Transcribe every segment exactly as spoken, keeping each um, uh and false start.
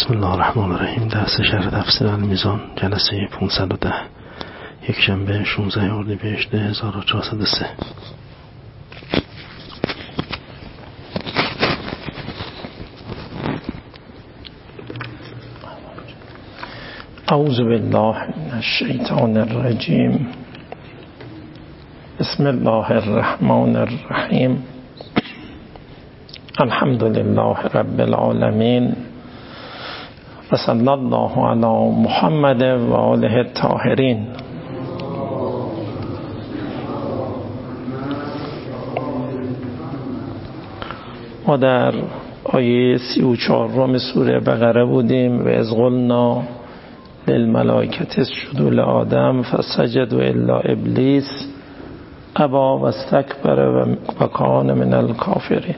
بسم الله الرحمن الرحیم. درس شرح تفسیر المیزان، جلسه پانصد و ده، یک شنبه شانزده اردیبهشت هزار و چهارصد و سه. اعوذ بالله من الشیطان الرجیم. بسم الله الرحمن الرحیم. الحمد لله رب العالمین و صلی الله علی محمد و آله الطاهرین. ما در آیه سی و چهارم سوره بقره بودیم و اذ قلنا للملائکة اسجدوا لآدم فسجدوا الا ابلیس ابا و استکبر و کان من الکافرین.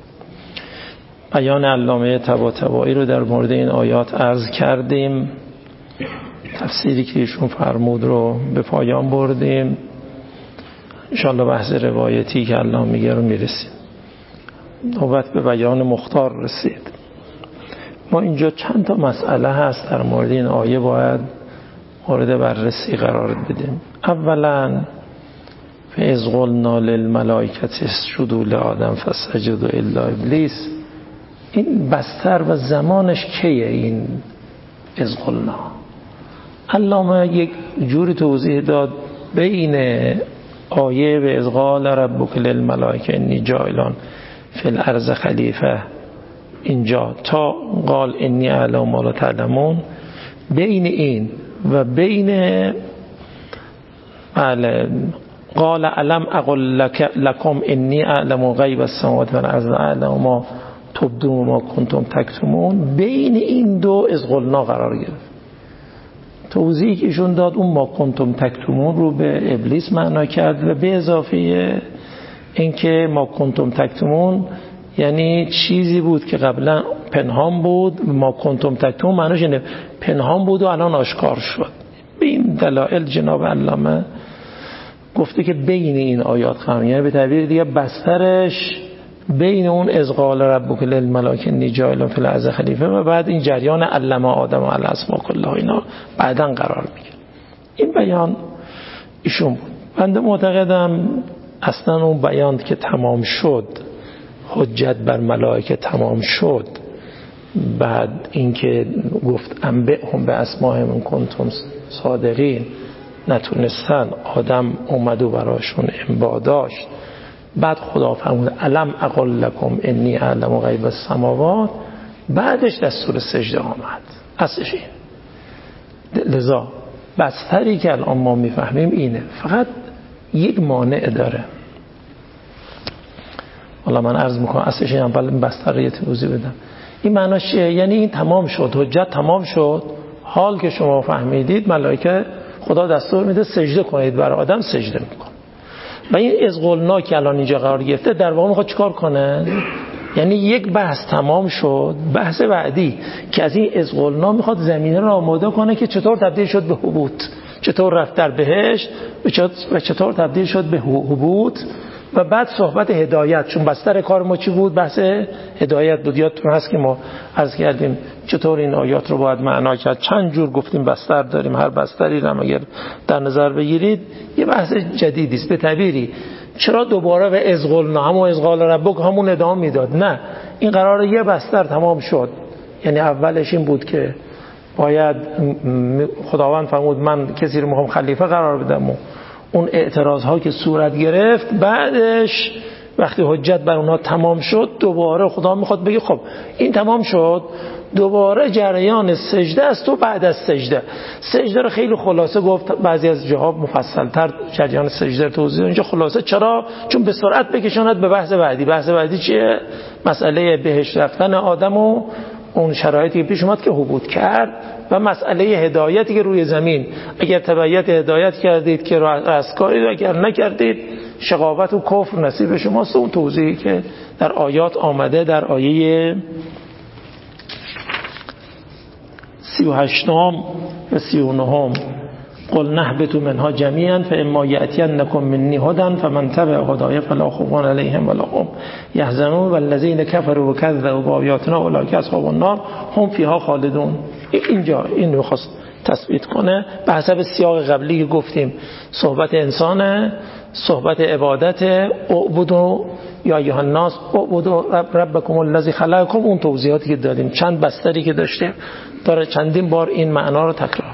بیان علامه طباطبایی رو در مورد این آیات عرض کردیم، تفسیری که ایشون فرمود رو به پایان بردیم. انشاءالله بحث روایتی که الله میگه رو میرسیم. نوبت به بیان مختار رسید. ما اینجا چند تا مسئله هست در مورد این آیه باید مورد بررسی قرار بدیم. اولا فاذ قلنا للملائکة اسجدوا لآدم فسجدوا الا ابلیس، این بستر و زمانش کیه؟ این اذ قلنا علامه یک جوری توضیح داد بین آیه و اذ قال ربک للملائکة انی جاعل فی الارض خلیفه اینجا تا قال انی اعلم ما لا تعلمون، بین این و بین بله قال علم اقل لکم انی اعلم غیب السماوات والارض اعلم ما تبدون ما کنتم تکتمون، بین این دو اذ قلنا قرار گرفت. توضیحی که ایشون داد اون ما کنتم تکتمون رو به ابلیس معنا کرد و به اضافه اینکه ما کنتم تکتمون یعنی چیزی بود که قبلا پنهان بود، ما کنتم تکتمون معناش اینه پنهان بود و الان آشکار شد. به این دلایل جناب علامه گفته که بین این آیات قرار، یعنی به تعبیر دیگه بسترش بین اون اذ قال ربک للملائکة انی جاعل فی الارض خلیفه و بعد این جریان علم آدم الاسماء کلها اینا بعداً قرار میگیره. این بیان ایشون بود. بنده معتقدم اصلا اون بیان که تمام شد، حجت بر ملائکه تمام شد، بعد اینکه گفت انبئهم باسمائهم کنتم صادقین، نتونستن، آدم اومد و براشون انباء داشت، بعد خدا فرمود علم اقل لکم انی اعلم غیب السماوات، بعدش دستور سجده آمد. اصلش این. لذا بستری که الان ما میفهمیم اینه، فقط یک مانع داره. حالا من عرض میکنم اصلش این، اول این بستر رو یه توضیح بدم. این معناش چیه؟ یعنی این تمام شد، حجت تمام شد، حال که شما فهمیدید ملائکه خدا دستور میده سجده کنید، برای آدم سجده میکنه. و این اذ قلنا که الان اینجا قرار گرفته در واقع میخواد چیکار کنه؟ یعنی یک بحث تمام شد، بحث بعدی که از این اذ قلنا میخواد زمینه رو آماده کنه که چطور تبدیل شد به هبوط، چطور رفت در بهشت و چطور تبدیل شد به هبوط. و بعد صحبت هدایت، چون بستر کار ما چی بود؟ بحث هدایت بود. یادتون هست که ما عرض کردیم چطور این آیات رو باید معنا کرد. چند جور گفتیم بستر داریم، هر بستری رو اگر در نظر بگیرید یه بحث جدیدی است. به تعبیری چرا دوباره به اذ قلنا همون اذ قال ربک همون ادامه میداد؟ نه، این قراره یه بستر تمام شد. یعنی اولش این بود که باید خداوند فرمود من کسی رو میخوام خلیفه قرار بدم و اون اعتراض ها که صورت گرفت، بعدش وقتی حجت بر اونها تمام شد دوباره خدا میخواد بگه خب این تمام شد، دوباره جریان سجده است و بعد از سجده. سجده رو خیلی خلاصه گفت، بعضی از جاها مفصل تر جریان سجده رو توضیح. اینجا خلاصه چرا؟ چون به سرعت بکشاند به بحث بعدی. بحث بعدی چیه؟ مسئله بهشت رفتن آدم و اون شرایطی که پیش اومد که هبوط کرد و مسئله هدایتی که روی زمین، اگر تبعیت هدایت کردید که رستگارید، اگر نکردید شقاوت و کفر نصیب شماست. اون توضیحی که در آیات آمده در آیه سی و هشتم و سی و نهم قل نهبط منها جميعا فاما یأتینکم منی هدی فمن تبع هدای فلا خوف علیهم ولا هم یحزنون والذین کفروا وکذبوا بآیاتنا اولئک اصحاب النار هم فیها خالدون. اینجا این رو خواست تثبیت کنه به حسب سیاق قبلی که گفتیم صحبت انسانه، صحبت عبادت، اعبدوا یا ایها الناس اعبدوا رب ربکم الذی خلقکم، اون توضیحاتی که دادیم چند بستری که داشتیم داره چندین بار این معنا رو تکرار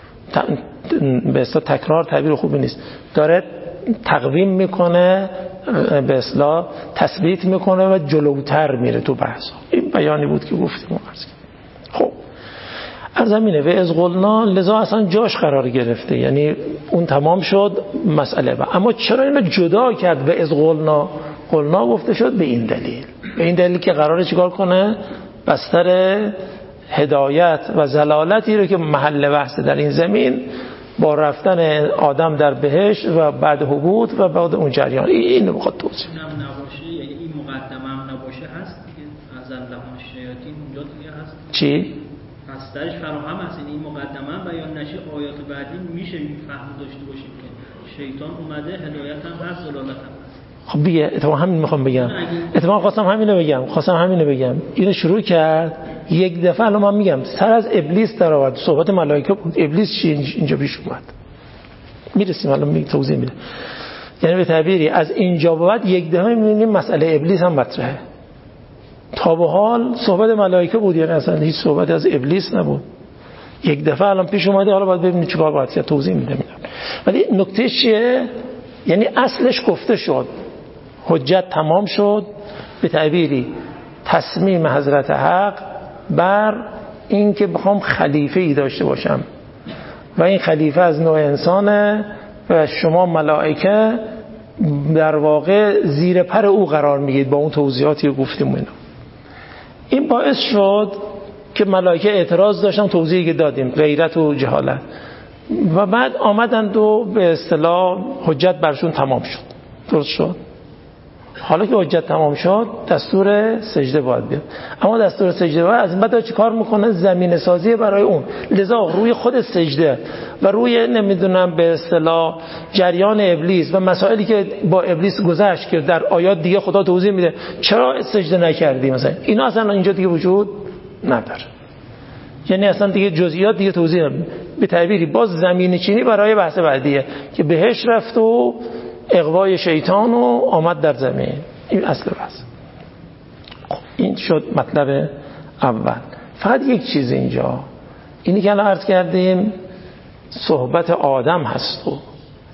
به اصطلاح تکرار تعبیر خوبی نیست، داره تقویم میکنه، به اصطلاح تثبیت میکنه و جلوتر میره تو بحث. این بیانی بود که گفتیم. خب ارزمینه و از قلنا لذا اصلا جاش قرار گرفته، یعنی اون تمام شد مسئله. و اما چرا اینو جدا کرد و از قلنا قلنا گفته شد؟ به این دلیل به این دلیل که قراره چیکار کنه؟ بستر هدایت و ضلالتی رو که محل بحث در این زمین با رفتن آدم در بهشت و بعد حبوط و بعد اون جریان این رو بخواد توضیح نباشه، یعنی این مقدمه هم نباشه هست دیگه، از لحن شیاطین اونجا دیگه هست. چی؟ پس درش فراهم هست، این مقدمه هم بیان نشه آیات بعدی میشه فهم داشته باشیم که شیطان اومده، هدایت هم هست، ضلالت هم هست. خب دیگه اتفاقا همین میخوام بگم، اتفاقا خواستم همینو بگم خواستم همینو بگم اینو شروع کرد یک دفعه. الان من میگم سر از ابلیس در آورد، صحبت ملائکه بود، ابلیس چی اینجا پیش اومد؟ میرسیم الان می توضیح میده. یعنی به تعبیری از اینجا به بعد یک دفعه میبینیم مسئله ابلیس هم مطرحه. تا به حال صحبت ملائکه بود، یعنی اصلا هیچ صحبت از ابلیس نبود. یک دفعه الان پیش اومده، حالا باید ببینید چیکار باید کرد، توضیح میدم. ولی نکته چیه؟ یعنی اصلش گفته شد، حجت تمام شد، به تعبیری تصمیم حضرت حق بر این که بخوام خلیفه ای داشته باشم و این خلیفه از نوع انسانه و شما ملائکه در واقع زیر پر او قرار میگید با اون توضیحاتی که گفتیم. اینو این باعث شد که ملائکه اعتراض داشتن، توضیحی که دادیم، غیرت و جهالت، و بعد آمدند و به اصطلاح حجت برشون تمام شد. درست شد؟ حالا که حجت تمام شد دستور سجده باید بیاد. اما دستور سجده باید از این بعد چی کار میکنه؟ زمین سازی برای اون. لذا روی خود سجده و روی نمیدونم به اصطلاح جریان ابلیس و مسائلی که با ابلیس گذشت که در آیات دیگه خدا توضیح میده چرا سجده نکردی مثلا، اینا اصلا اینجا دیگه وجود نداره. یعنی اصلا دیگه جزئیات دیگه توضیح نمیده. به تعبیری باز زمین چینی برای بحث بعدیه که بهش رفت و اغوای شیطان و آمد در زمین. این اصل بحث. خب این شد مطلب اول. فقط یک چیز اینجا، اینی که الان عرض کردیم صحبت آدم هست و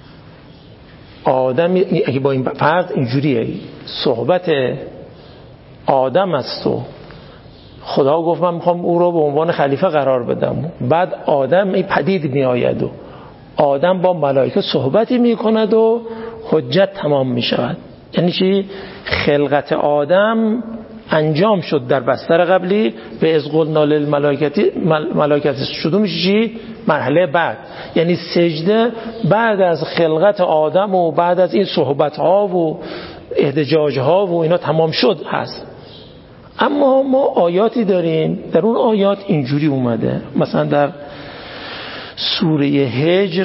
آدم اگه با این فرض اینجوریه صحبت آدم است و خدا گفت من میخوام او رو به عنوان خلیفه قرار بدم، بعد آدم این پدید می آید و آدم با ملائکه صحبتی می کند و حجت تمام می شود. یعنی چی؟ خلقت آدم انجام شد در بستر قبلی و از قلنا للملائکه ملائکه شده میشه چی؟ مرحله بعد، یعنی سجده بعد از خلقت آدم و بعد از این صحبت ها و احتجاج ها و اینا تمام شد هست. اما ما آیاتی داریم در اون آیات اینجوری اومده، مثلا در سوره هجر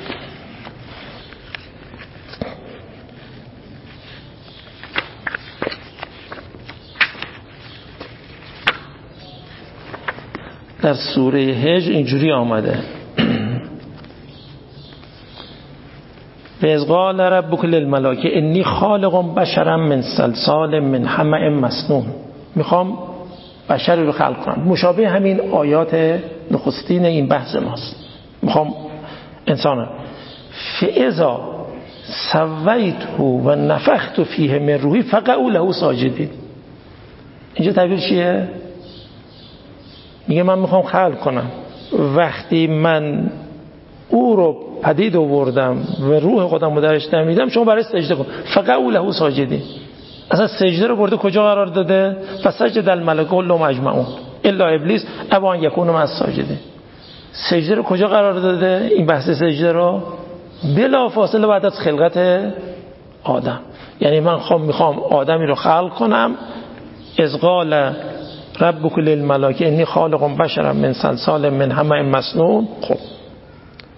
در سوره هجر اینجوری آمده و از قال ربک للملائکه انی خالق بشرا من صلصال من حمأ مسنون، میخوام بشری رو خلق کنم. مشابه همین آیات نخستین این بحث ماست. میخوام انسان فاذا سویته و نفخت فیه من روحی فقعوا له ساجدین. اینجا تعبیر چیه؟ میگه من میخوام خلق کنم، وقتی من او رو پدید آوردم و روح خودم رو درش دمیدم شما برای سجده کن. فقعوا له ساجدین. اصلا سجده رو برده کجا قرار داده؟ فسجد الملائکه كلهم اجمعون الا ابلیس ابى ان یکون مع الساجدین. سجده رو کجا قرار داده؟ این بحث سجده رو بلا فاصله بعد از خلقت آدم. یعنی من خواهم میخوام آدمی رو خلق کنم. اذ قال ربک للملائکه انی خالق بشرا من صلصال من حمأ مسنون. خب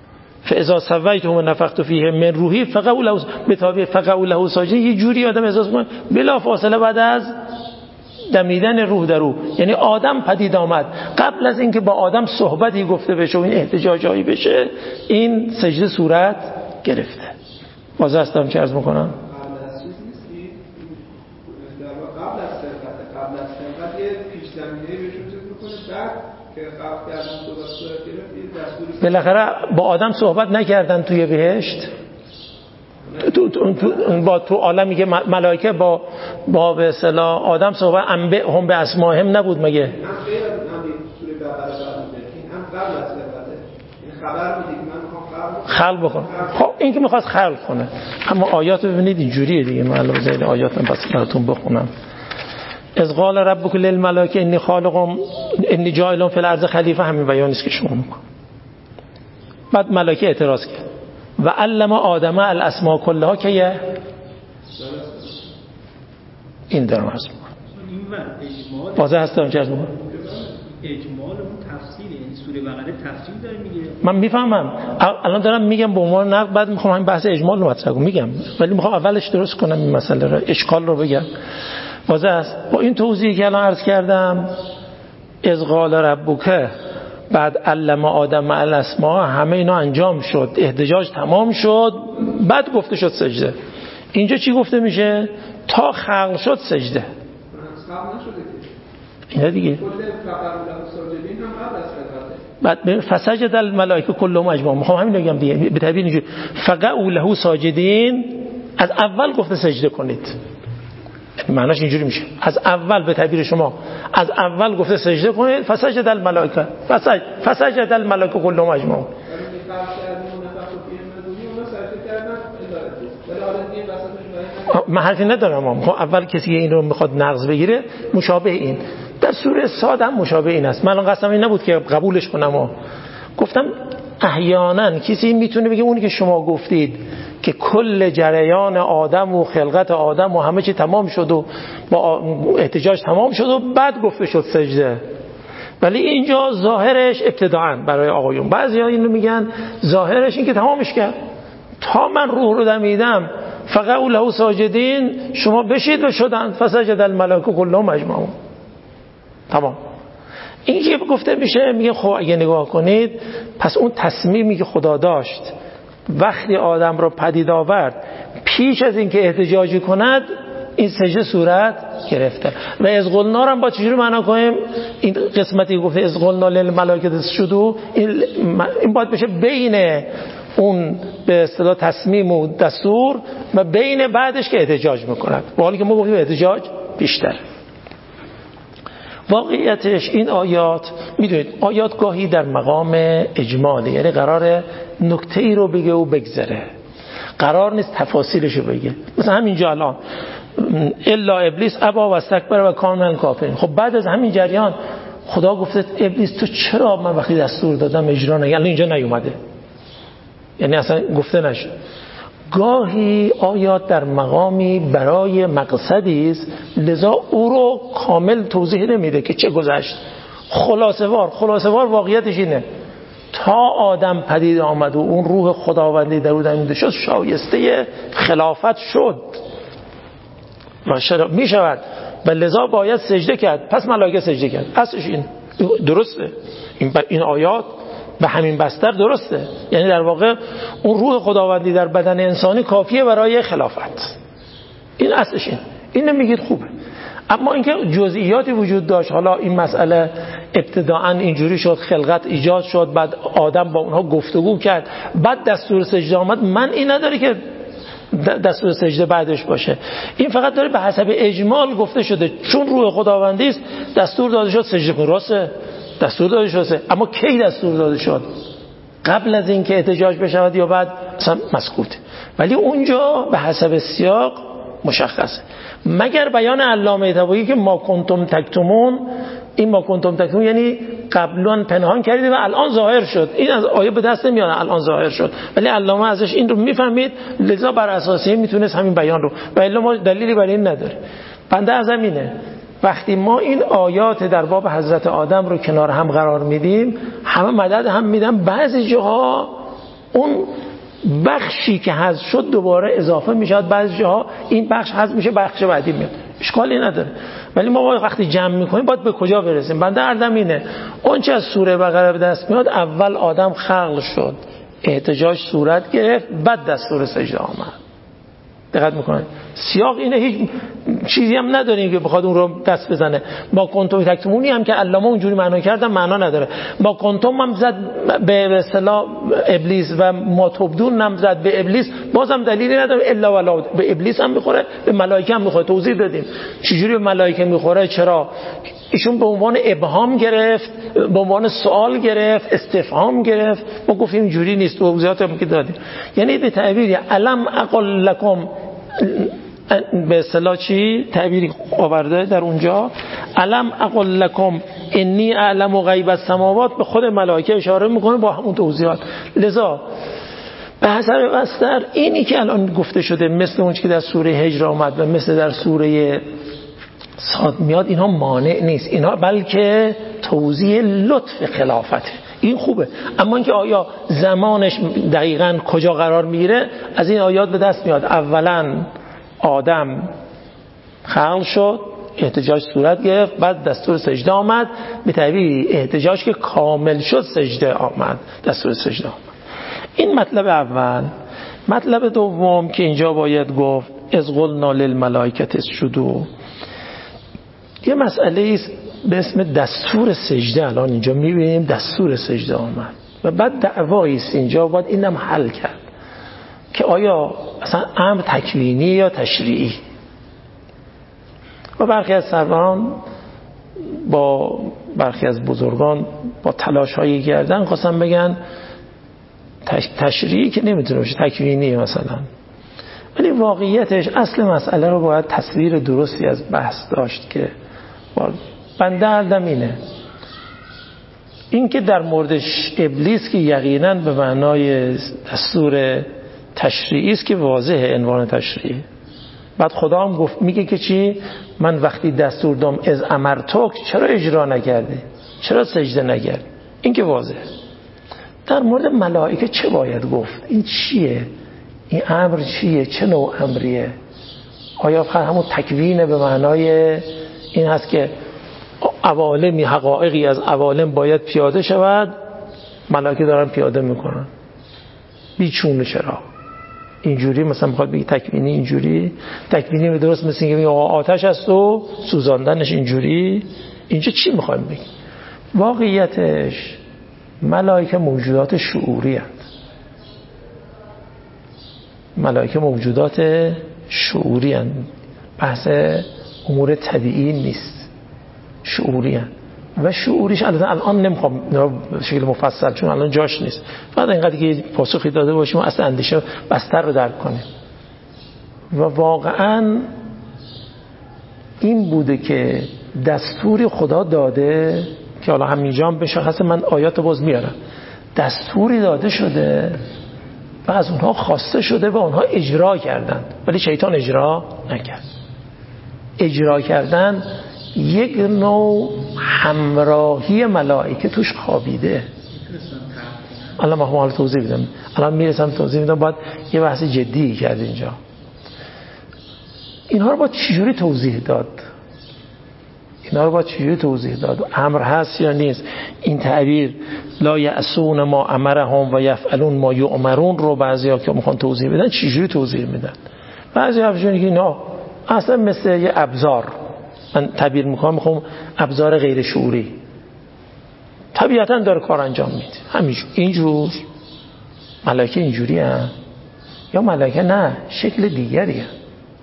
فاذا سویته و نفخت فیه من روحی فقعوا له بتابع فقعوا له ساجدین. یه جوری آدم احساس کنه بلا فاصله بعد از دمیدن روح در او، یعنی آدم پدید آمد، قبل از اینکه با آدم صحبتی گفته بشه و این احتجاجایی بشه این سجده صورت گرفته. واضح هستم چه عرض میکنم؟ قبل از چیز نیستی؟ قبل از سرقت قبل از سرقت یه پیش زمینه‌ای بهشون چیز میکنه، بعد که قبل کردن صحبت صورت گرفت یه دستوری بالاخره با آدم صحبت نکردن توی بهشت، تو تو تو با تو عالم میگه ملائکه با با به اصطلاح آدم صحبت انبه هم به اسماهم نبود مگه؟ هم غیر از همین سوره بقره بعد این هم قبل از سرقته این خبر میده که من میخوام خلق بکنم. خب این که میخواد خلق کنه، اما آیات ببینید اینجوریه دیگه. من الان زید آیات من پس براتون بخونم. از قال ربک للملائکه انی خالق انی جاعل فی الارض خلیفه، همین بیانی است که شما میگم. بعد ملائکه اعتراض کرد و علم آدم الاسماء کلها که یه این دارم عرض میکنم. واضح هستم چه عرض میکنم؟ اجمال اون تفسیره، یعنی سوره بقره تفسیر داره میگه. من میفهمم الان دارم میگم به عنوان نقد، بعد میخوام همین بحث اجمال رو مطرح کنم میگم، ولی میخوام اولش درست کنم این مسئله رو، اشکال رو بگم. واضح است با این توضیحی که الان عرض کردم. از قال ربک بعد علم آدم الاسماء، همه اینا انجام شد، احتجاج تمام شد، بعد گفته شد سجده. اینجا چی گفته میشه؟ تا خلق شد سجده. اینا دیگه بعد فسجد الملائکه کلهم اجمعون. میخوام همین بگم دیگه به تعبیر اینجوری فقعوا له ساجدین، از اول گفته سجده کنید، معناش اینجوری میشه از اول به تعبیر شما از اول گفته سجده کنید. فسجد الملائکه فسجد فسجد الملائکه کلهم اجمعون. من حرفی ندارم، اما اول کسی که این رو میخواد نقض بگیره مشابه این در سوره صاد هم مشابه این است. من الان قصدم این نبود که قبولش کنم و گفتم احیانا کسی میتونه بگه اونی که شما گفتید که کل جریان آدم و خلقت آدم و همه چی تمام شد و با احتجاج تمام شد و بعد گفته شد سجده، ولی اینجا ظاهرش ابتداعاً برای آقایون. بعضیا اینو میگن ظاهرش این که تمامش کرد، تا من روح رو دمیدم فقعوا له ساجدین، شما بشید و شدن فسجد الملائکه کلهم اجمعون. تمام. این که گفته میشه میگه خب اگه نگاه کنید پس اون تصمیمی که خدا داشت وقتی آدم رو پدید آورد پیش از اینکه احتجاجی کند این سجده صورت گرفته. و از قلنا رو هم با چجوری معنا کنیم؟ این قسمتی گفته از قلنا للملائکه اسجدوا، این این باید بشه بین اون به اصطلاح تصمیم و دستور و بین بعدش که احتجاج میکند، با حالی که ما گفتیم احتجاج بیشتر. واقعیتش این آیات میدونید آیات گاهی در مقام اجماله، یعنی قراره نکته ای رو بگه و بگذره، قرار نیست تفاصیلش رو بگه. مثلا همینجا الان الا ابلیس ابا و استکبر و کان من کافرین. خب بعد از همین جریان خدا گفته ابلیس تو چرا من وقتی دستور دادم اجرا نکردی؟ الان اینجا نیومده، یعنی اصلا گفته نشد. گاهی آیات در مقامی برای مقصدی است، لذا او رو کامل توضیح نمیده که چه گذشت. خلاصه وار خلاصه وار واقعیتش اینه تا آدم پدید آمد و اون روح خداوندی در او دمیده شد شایسته خلافت شد و می شود و لذا باید سجده کرد. پس ملائکه سجده کرد. اصلش این درسته، این, این آیات به همین بستر درسته، یعنی در واقع اون روح خداوندی در بدن انسانی کافیه برای خلافت. این اصلش این این نمیگید خوبه. اما اینکه جزئیاتی وجود داشت، حالا این مسئله ابتداعا اینجوری شد، خلقت ایجاد شد، بعد آدم با اونها گفتگو کرد، بعد دستور سجده آمد، من این نداره که دستور سجده بعدش باشه. این فقط داره به حسب اجمال گفته شده چون روح خداوندی است دستور داده شد سجده کن. راسته دستور داده شده، اما کی دستور داده شد؟ قبل از اینکه احتجاج بشود یا بعد؟ اصلا مسکوت. ولی اونجا به حسب سیاق مشخصه، مگر بیان علامه طباطبایی که ما کنتم تکتمون. این ما کنتم تکتمون یعنی قبلا پنهان کردید و الان ظاهر شد. این از آیه به دست نمیاد الان ظاهر شد، ولی علامه ازش این رو میفهمید، لذا بر اساس این میتونست همین بیان رو، و الا ما دلیلی برای این نداره. بنده از همینه وقتی ما این آیات در باب حضرت آدم رو کنار هم قرار میدیم، همه مدد هم میدن، بعضی جاها اون بخشی که حذف شد دوباره اضافه میشه، بعضی جاها این بخش حذف میشه بخش بعدی میاد، اشکالی نداره. ولی ما وقتی جمع میکنیم باید به کجا برسیم؟ بنده عرضم اینه اون چه از سوره بقره به دست میاد اول آدم خلق شد، احتجاج صورت گرفت، بعد دستور سجده آمد. دقت میکنید سیاق اینه، هیچ چیزی هم نداریم که بخواد اون رو دست بزنه. با کنتم تکتمونی هم که علامه اونجوری معنا کردن معنا نداره. با کنتم هم زد به اصطلاح ابلیس و ما تبدون هم زد به ابلیس، بازم دلیلی نداره الا ولا به ابلیس هم میخوره به ملائکه هم میخوره. توضیح دادیم چجوری به ملائکه میخوره، چرا ایشون به عنوان ابهام گرفت، به عنوان سوال گرفت، استفهام گرفت. ما گفتیم اینجوری نیست، توضیحات هم که دادیم. یعنی به تعبیری علم اقل لکم، به اصطلاح چی تعبیری آورده در اونجا، علم اقل لکم انی اعلم غیب السماوات، به خود ملائکه اشاره میکنه با همون توضیحات. لذا به حسب بستر اینی که الان گفته شده مثل اون که در سوره هجر آمد و مثل در سوره صاد میاد، اینها مانع نیست، اینها بلکه توضیح لطف خلافته. این خوبه. اما اینکه آیا زمانش دقیقاً کجا قرار میگیره از این آیات به دست میاد. اولا آدم خلق شد، احتجاج صورت گرفت، بعد دستور سجده آمد، به تعبیر احتجاج که کامل شد سجده آمد، دستور سجده آمد. این مطلب اول. مطلب دوم که اینجا باید گفت از قلنا للملائکه اسجدوا، یه مسئله است به اسم دستور سجده. الان اینجا میبینیم دستور سجده آمد و بعد دعوایی است اینجا باید اینم حل کرد که آیا اصلا امر تکوینی یا تشریعی. و برخی از سروران با برخی از بزرگان با تلاش هایی کردن خواستن بگن تشریعی که نمیتونه باشه، تکوینی مثلا. ولی واقعیتش اصل مسئله رو باید تصویر درستی از بحث داشت که بنده عردم اینه، این که در موردش ابلیس که یقینا به معنای دستور تشریعی است که واضحه، عنوان تشریعی. بعد خدا هم گفت میگه که چی؟ من وقتی دستور دام از امرتک، چرا اجرا نکردی؟ چرا سجده نکردی؟ این که واضحه. در مورد ملائکه چه باید گفت؟ این چیه؟ این امر چیه؟ چه نوع امریه؟ آیا فقط همون تکوینه به معنای این هست که عوالمی حقایقی از عوالم باید پیاده شود، ملائکه دارن پیاده میکنن بیچونه؟ چرا اینجوری مثلا میخواد بگی تکوینی اینجوری؟ تکوینی به درست مثل اینکه آتش هست و سوزاندنش اینجوری؟ اینجا چی میخوایم بگیم؟ واقعیتش ملائکه موجودات شعوری هست. ملائکه موجودات شعوری هست، بحث امور طبیعی نیست، شعوری هست. و شعوریش الان نمیخوام به شکل مفصل چون الان جاش نیست، فقط اینقدر که پاسخی داده باشیم و اصلا اندیشه بستر رو درک کنیم. و واقعا این بوده که دستوری خدا داده که حالا همینجا هم بشخصه، من آیات باز میارم، دستوری داده شده و از اونها خواسته شده و اونها اجرا کردن، ولی شیطان اجرا نکرد. اجرا کردن یک نوع همراهی ملائکه توش خوابیده. الان ما حالا توضیح بدم، الان میرسم توضیح میدم، باید یه بحث جدی کرد اینجا. اینها رو باید چجوری توضیح داد؟ اینا رو باید چجوری توضیح داد؟ امر هست یا نیست؟ این تعبیر لا یعصون ما امرهم و یفعلون ما یؤمرون رو بعضیا که میخوان توضیح بدن چجوری توضیح میدن؟ بعضی حرفشون که نه اصلا مثل یه ابزار، من تعبیر میکنم، میخوام ابزار غیر شعوری، طبیعتا داره کار انجام میده همینجور. اینجور ملائکه اینجوری هم یا ملائکه نه شکل دیگری هم.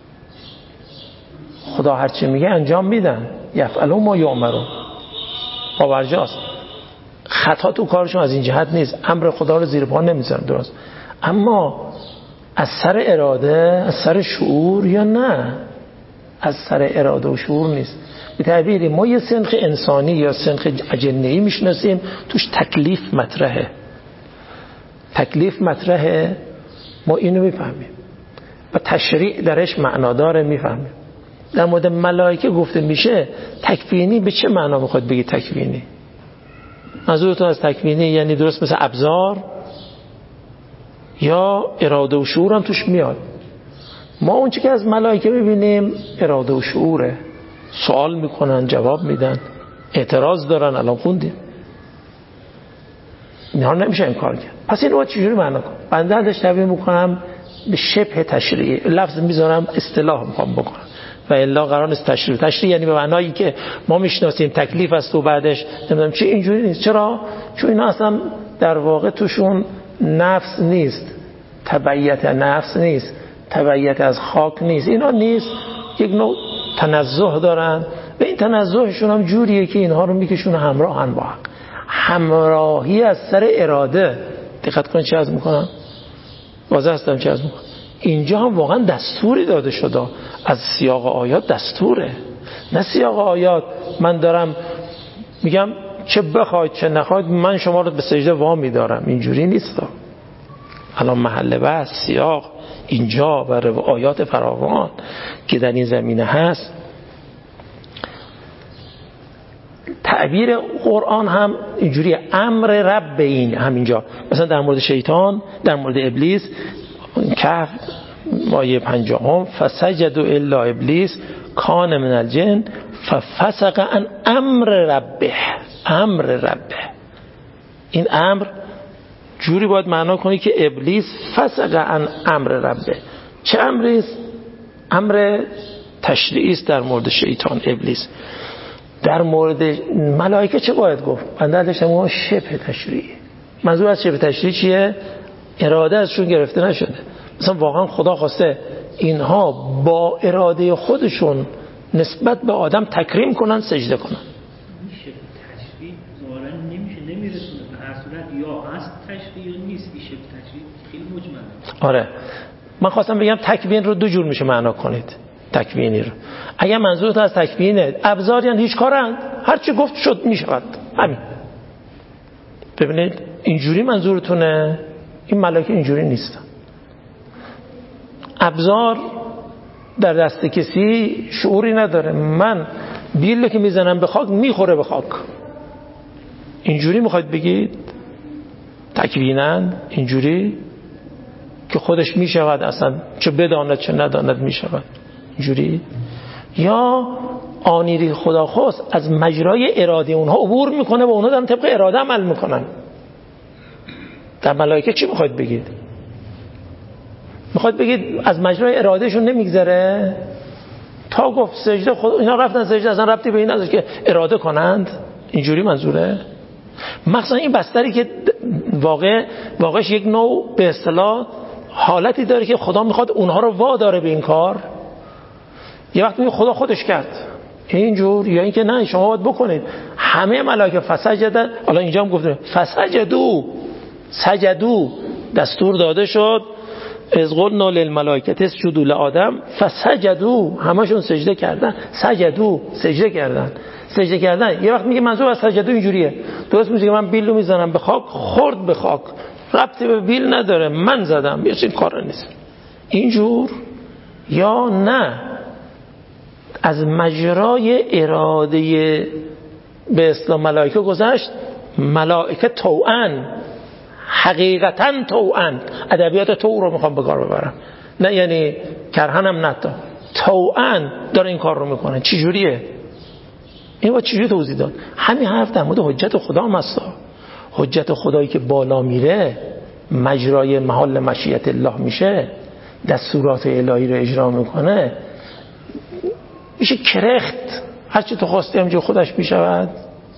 خدا هرچی میگه انجام میدن، یفعلون ما یؤمرون، باورجاست. خطا تو کارشون از این جهت نیست، امر خدا رو زیر پا نمیذارن، درست. اما از سر اراده، از سر شعور یا نه؟ از سر اراده و شعور نیست. به تعبیری ما یه سنخ انسانی یا سنخ اجنه‌ای میشناسیم، توش تکلیف مطرحه. تکلیف مطرحه، ما اینو میفهمیم و تشریع درش معناداره میفهمیم. در مورد ملائکه گفته میشه تکوینی، به چه معنا میخواد بگی تکوینی؟ منظورتون از تکوینی یعنی درست مثل ابزار؟ یا اراده و شعور هم توش میاد. ما اون چی که از ملائکه ببینیم اراده و شعوره، سوال میکنن جواب میدن، اعتراض دارن، الان خوندیم. اینا نمیشه انکار کرد. پس اینو چجوری معنا کنم؟ بنده ازش تعبیر میکنم به شبه تشریعی، لفظ میذارم اصطلاح میخوام بکنم و الا قرار نیست تشریع. تشریع یعنی به معنایی که ما میشناسیم تکلیف است و بعدش نمیدونم چی، اینجوری نیست. چرا؟ چون اینا اصلا در واقع توشون نفس نیست، تبعیت نفس نیست، تبعیت از خاک نیست، اینا نیست. یک نوع تنزه دارن و این تنزهشون هم جوریه که اینها رو میکشون همراهن با حق. همراهی از سر اراده. دقت کنید چه از میکنم، واضح هستم چه از میکنم. اینجا هم واقعا دستوری داده شده از سیاق آیات، دستوره، نه سیاق آیات من دارم میگم چه بخواید چه نخواید من شما رو به سجده وامی دارم، اینجوری نیست. الان محل بحث سیاق اینجا و آیات فراوان که در این زمینه هست. تعبیر قرآن هم اینجوری امر رب، این همینجا مثلا در مورد شیطان، در مورد ابلیس، کهف آیه پنجاهم فسجدوا الا ابلیس کان من الجن ففسق عن امر ربه. امر ربه، این امر جوری باید معنا کنی که ابلیس فسق عن امر ربه. چه امری است؟ امر تشریعی است در مورد شیطان ابلیس. در مورد ملائکه چه باید گفت؟ بنده داشتم شبه تشریعی. منظور از شبه تشریعی چیه؟ اراده ازشون گرفته نشده. مثلا واقعا خدا خواسته اینها با اراده خودشون نسبت به آدم تکریم کنن، سجده کنن. شبه تشریع ظاهرا نمیشه، نمیرسونه. به هر صورت یا هست تشریع یا نیست. این شبه تشریع خیلی مجمله. آره، من خواستم بگم تکوین رو دو جور میشه معنا کنید. تکوینی رو اگر منظورت از تکوینه ابزاریان هیچ کارند، هر چی گفت شد میشود، همین. ببینید اینجوری منظورتونه، این ملائکه اینجوری نیستن. ابزار در دست کسی شعوری نداره. من بیل که میزنم به خاک میخوره به خاک، اینجوری میخواید بگید تکوینن اینجوری که خودش میشود، اصلا چه بداند چه نداند میشود اینجوری؟ یا آنیری خدا خواست از مجرای اراده اونها عبور میکنه و اونها دارن طبق اراده عمل میکنن. در ملائکه چی میخواید بگید؟ میخواید بگید از مجرای ارادهشون نمیگذره؟ تا گفت سجده خود اینا رفتن سجده، اصلا ربطی به این نداشت که اراده کنند، اینجوری منظوره؟ مثلا این بستری که واقع واقعش یک نوع به اصطلاح حالتی داره که خدا میخواد اونها رو واداره به این کار. یه وقت میگه خدا خودش کرد اینجور، یا اینکه نه شما باید بکنید. همه ملائکه فسجدن، حالا اینجا هم گفته فسجدو، سجدو دستور داده شد، از قلنا للملائکه اسجدوا لآدم فسجدوا، همشون سجده کردن. سجدو، سجده کردن، سجده کردن. یه وقت میگه منظور از سجدو اینجوریه، درست میگه من بیلو میزنم به خاک، خورد به خاک، ربطی به بیل نداره، من زدم، یه این کار نیست اینجور. یا نه از مجرای اراده به اسلام ملائکه گذشت، ملائکه توأن، حقیقتا توأن، ادبیات تو رو میخوام به کار ببرم، نه یعنی کرهنم نتا، توأن داره این کار رو میکنه. چی جوریه؟ این با چجوری توضیح داد؟ همین حرف در مورد حجت خدا هم هست. حجت خدایی که بالا میره، مجرای محل مشیت الله میشه، دستورات الهی رو اجرا میکنه، میشه کرخت، هرچی تو خواستی همجور خودش میشود،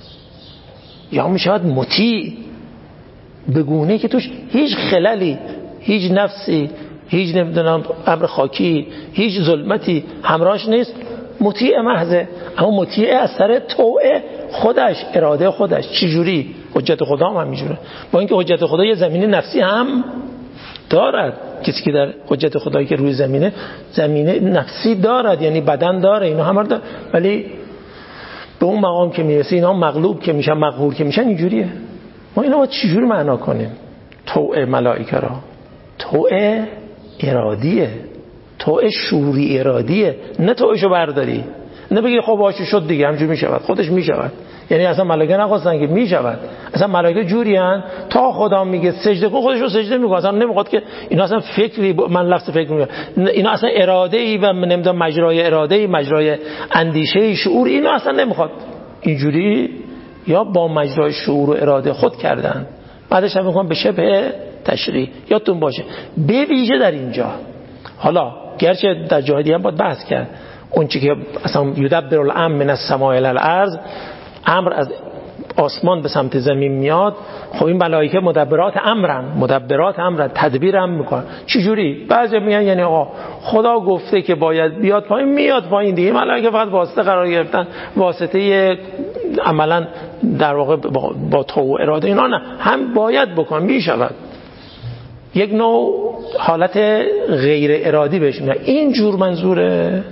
یا میشود مطیع به گونه که توش هیچ خللی، هیچ نفسی، هیچ نمیدونم امر خاکی، هیچ ظلمتی همراهش نیست، مطیع محضه. اما مطیع از سر توعه خودش، اراده خودش. چجوری؟ حجت خدا هم همینجوره، با اینکه حجت خدا یه زمینه نفسی هم دارد. کسی که در حجت خدایی که روی زمینه زمینه نفسی دارد، یعنی بدن داره، اینا هم داره، ولی به اون مقام که میرسه اینا مغلوب که میشن، مقهور که میشن، اینجوریه. ما اینا باید چجوری معنا کنیم؟ توعه ملائکه را توعه ارادیه، توعه شعوری ارادیه، نه توعهشو برداری، نه بگی خب باشه شد دیگه همجور میشود، خودش میشود. یعنی اصلا ملائکه نخواستن که میشود، اصلا اصلا ملائکه جوری ان تا خدا میگه سجده کن خودش رو سجده میکنه، اصلا نمیخواد که اینا اصلا فکری ب... من لفظ فکر میگم اینا اصلا اراده ای و نمیدونم مجرای اراده ای مجرای اندیشه ای شعور اینا اصلا نمیخواد اینجوری، یا با مجرای شعور و اراده خود کردن. بعدش هم میگم به شبه تشریع یادتون باشه به ویژه در اینجا. حالا گرچه در جای دیگه هم باید بحث کرد اون چیزی که اصلا یدبر الامر من السماء الی الارض، امر از آسمان به سمت زمین میاد، خب این ملائکه مدبرات امرن، مدبرات امرن، تدبیر هم میکنن. چجوری؟ بعضی میگن یعنی آقا خدا گفته که باید بیاد پایین میاد پایین دیگه، ملائکه فقط واسطه قرار گرفتن، واسطه عملا در واقع با, با تو و اراده اینا نه، هم باید بکن میشود. یک نوع حالت غیر ارادی بهش میگن. این جور منظوره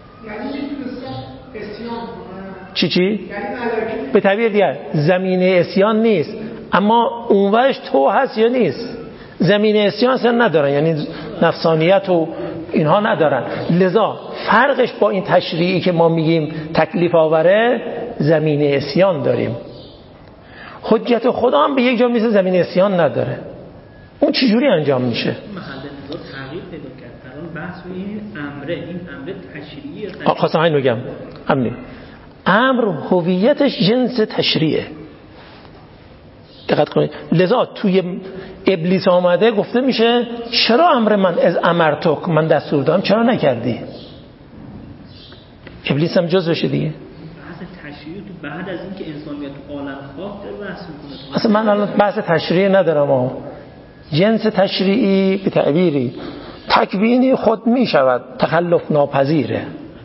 چی چی؟ به تعبیر دیگر زمینه اسیان نیست، اما اونورش تو هست یا نیست؟ زمینه اسیان اصلا ندارن، یعنی نفسانیت و اینها ندارن. لذا فرقش با این تشریعی که ما میگیم تکلیف آوره، زمینه اسیان داریم. حجت خدا هم به یک جا میشه زمینه اسیان نداره. اون چجوری انجام میشه؟ محل نظر تغییر پیدا کرد. الان بحث این امره، این امر تشریعی خواستم همین بگم. همین امر هویتش جنس تشریعه. دقت کنید. لذا توی ابلیس آمده گفته میشه چرا امر من از امرتک، من دستور دادم چرا نکردی؟ ابلیس هم جز بشه دیگه. بحث تشریع تو بعد از اینکه انسانیت تو عالم خاک داره بحث میکنه. اصلا من الان بحث تشریع ندارم ها. جنس تشریعی به تعبیری تکوینی خود میشود، تخلف ناپذیره،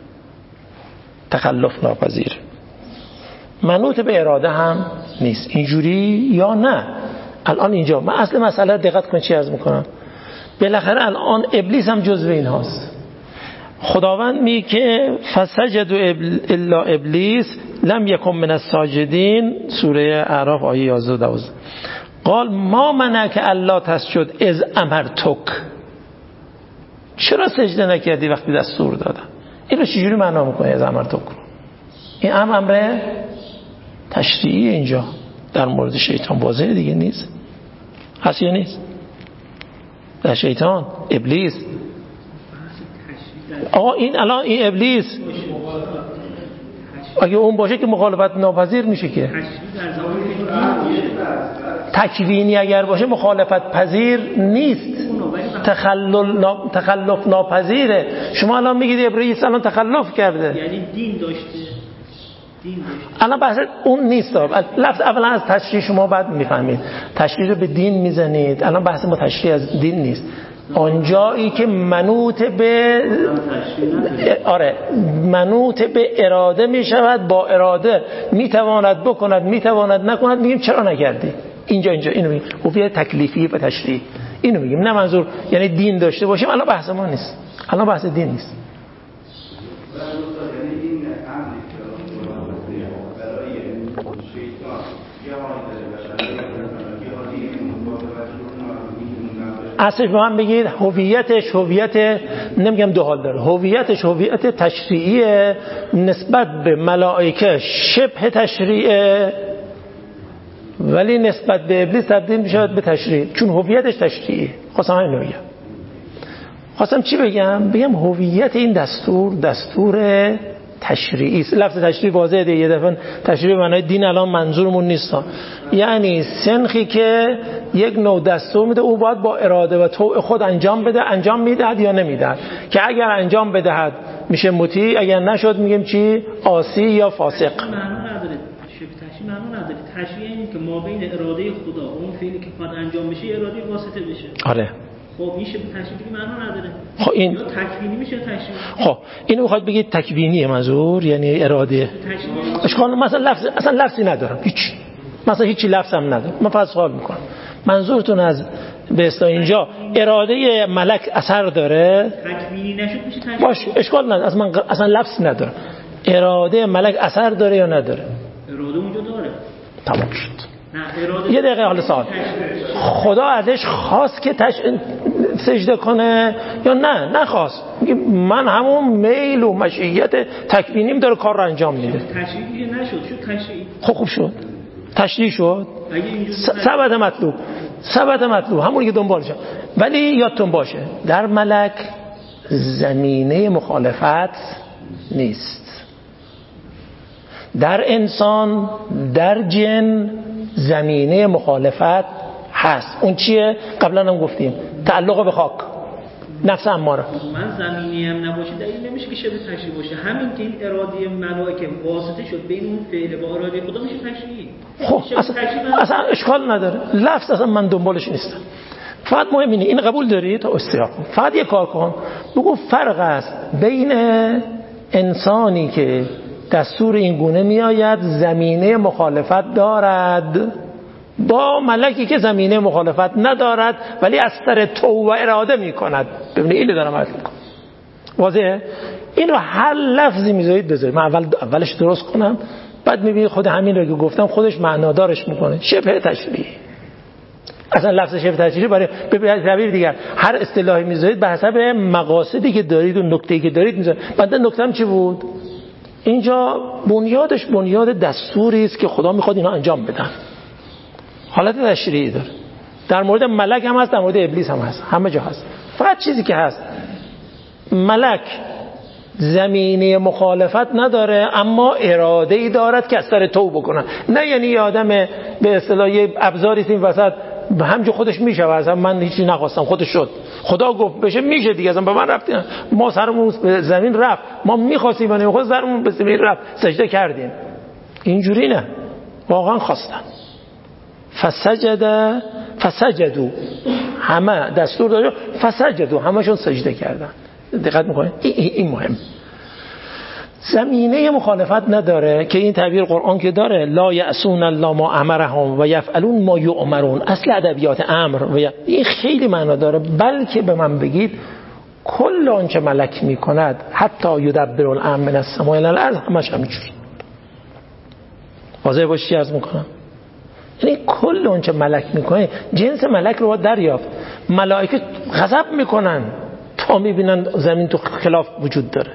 تخلف ناپذیر، منوط به اراده هم نیست. اینجوری یا نه؟ الان اینجا من اصل مسئله دقت کن چی عرض میکنم. بالاخره الان ابلیس هم جزو این هاست. خداوند میگه که فسجد الا ابلیس لم یکن من الساجدین، سوره اعراف آیه یازده و دوازده. قال ما منعک الا تسجد اذ امرتک، چرا سجده نکردی وقتی دستور دادم؟ اینو چجوری معنا میکنه از امرتک؟ این امر امر تشریعی اینجا در مورد شیطان واضحه دیگه، نیست؟ هست یا نیست؟ در شیطان ابلیس آقا این الان این ابلیس اگه اون باشه که مخالفت ناپذیر میشه که تکوینی اگر باشه مخالفت پذیر نیست، تخلل تخلف ناپذیره. شما الان میگید ابلیس الان تخلف کرده، یعنی دین داشته، دین داشته. الان بحث اون نیست. لفظ اولا از تشریع شما بعد میفهمید تشریع رو به دین میزنید. الان بحث ما تشریع از دین نیست، آنجایی که منوط به آره منوط به اراده می شود، با اراده می تواند بکند می تواند نکند، میگیم چرا نکردی؟ اینجا اینجا اینو میگیم هویت تکلیفی و تشریعی، اینو میگیم. نه منظور یعنی دین داشته باشیم، الان بحث ما نیست، الان بحث دین نیست. اصلش به من بگید هویتش هویت، نمیگم دو حال داره، هویتش هویت تشریعیه نسبت به ملائکه شبه تشریعه، ولی نسبت به ابلیس تبدیل میشه به تشریع، چون هویتش تشریعیه. خواستم همین بگم. خواستم چی بگم؟ بگم هویت این دستور دستور تشریعی است. لفظ تشریع واضحه دیگه، یه دفعه تشریع به معنای دین الان منظورمون نیست. یعنی سنخی که یک نوع دستور میده او باید با اراده و طوع خود انجام بده، انجام میدهد یا نمیدهد، که اگر انجام بدهد میشه مطیع، اگر نشد میگیم چی؟ عاصی یا فاسق. معنی نداره شبه تشریع، معنی نداره. تشریع اینه که ما بین اراده خدا و اون فعلی که باید انجام بشه اراده واسطه بشه. آره خب این شبه تشریعی معنی نداره. خب این تکوینی میشه تشریع. خب اینو میخواد بگید تکوینی منظور یعنی اراده. اشکال مثلا لفظ اصلا لفظی ندارم، هیچ مثلا هیچی لفظ هم ندارم. من فقط سوال میکنم منظورتون از به اصطلاح اینجا اراده ملک اثر داره؟ تکوینی نشد میشه تشریع. باش اشکال نداره، اصلا من اصلا لفظ ندارم. اراده ملک اثر داره یا نداره؟ اراده اونجا داره. تمام شد. یه دقیقه حال سوال، خدا ازش خواست که تش... سجده کنه یا نه نخواست؟ من همون میل و مشیت تکوینیم داره کار رو انجام میده. تشریعی نشد، شد تشریع. خب خوب شد، تشریح شد. ثبت مطلوب ثبت مطلوب همونی که دنبالشه. ولی یادتون باشه در ملک زمینه مخالفت نیست. در انسان در جن زمینه مخالفت هست. اون چیه؟ قبلا هم گفتیم تعلق به خاک، نفس اماره. من زمینی هم نباشه دلیل نمیشه که شبه تشریح باشه. همین که این اراده ملائکه واسطه شد بین اون فعل با اراده خدا میشه تشریح. خب اصلا, اصلا اشکال نداره. لفظ اصلا من دنبالش نیستم. فقط مهم اینه این قبول داری تا استیاق. فقط یه کار کن بگو فرق است بین انسانی که دستور این گونه میآید زمینه مخالفت دارد با ملکی که زمینه مخالفت ندارد ولی از سر تو و اراده میکند. ببینید اینو دارم عرض میکنم. واضحه؟ این رو هر لفظی میذارید بذارید. من اول اولش درست کنم بعد میبینید خود همین رو که گفتم خودش معنادارش میکنه. شبه تشریح. اصلا لفظ شبه تشریح برای به تعبیر دیگر هر اصطلاحی میذارید به حسب مقاصدی که دارید و نکته‌ای که دارید میذارید. بعد نکته‌ام چی بود؟ اینجا بنیادش بنیاد دستوری است که خدا میخواد اینا انجام بدن. حالت تشریعی داره. در مورد ملک هم هست، در مورد ابلیس هم هست، همه جا هست. فقط چیزی که هست ملک زمینه مخالفت نداره اما اراده‌ای دارد که از سر تو بکنه. نه یعنی یه آدم به اصطلاح یه ابزاری این وسط همجور خودش میشه و اصلا من هیچی نخواستم خودش شد. خدا گفت بشه میشه دیگه، اصلا به من ربطی نداره. ما سرمون به زمین رفت، ما می‌خواستیم و خود سرمون به زمین رفت، سجده کردیم. اینجوری نه. واقعا خواستن. فسجد فسجدوا همه دستور داره فسجدوا همشون سجده کردن. دقت میکنید این, این مهم. زمینه مخالفت نداره که این تعبیر قرآن که داره لا یعصون الله ما امرهم و یفعلون ما یؤمرون. اصل ادبیات امر و این خیلی معنا داره. بلکه به من بگید کل آنچه ملک میکند حتی یدبر الامر من السماء الی الارض همش همینجوری. واضح باشه چی عرض میکنم؟ یعنی کل اونچه ملک میکنه جنس ملک رو باید دریافت. ملائکه غضب میکنن تا میبینن زمین تو خلاف وجود داره،